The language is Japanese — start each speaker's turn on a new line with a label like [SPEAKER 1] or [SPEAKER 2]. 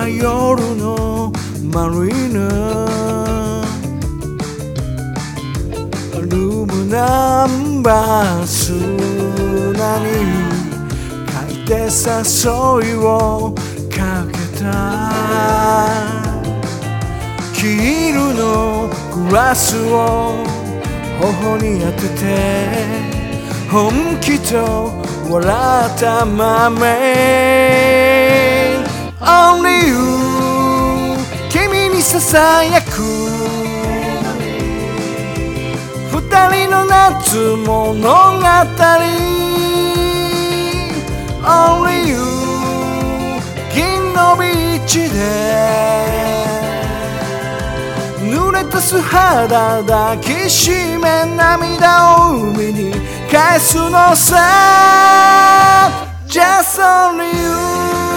[SPEAKER 1] は夜のマリーナ、ルームナンバー砂に書いて誘いをかけた。黄色のグラスを頬に当てて本気と笑ったまめ Only you 君にささやく二人の夏物語 Only you 銀のビーチで濡れた素肌抱きしめ涙を海に返すのさ Just only you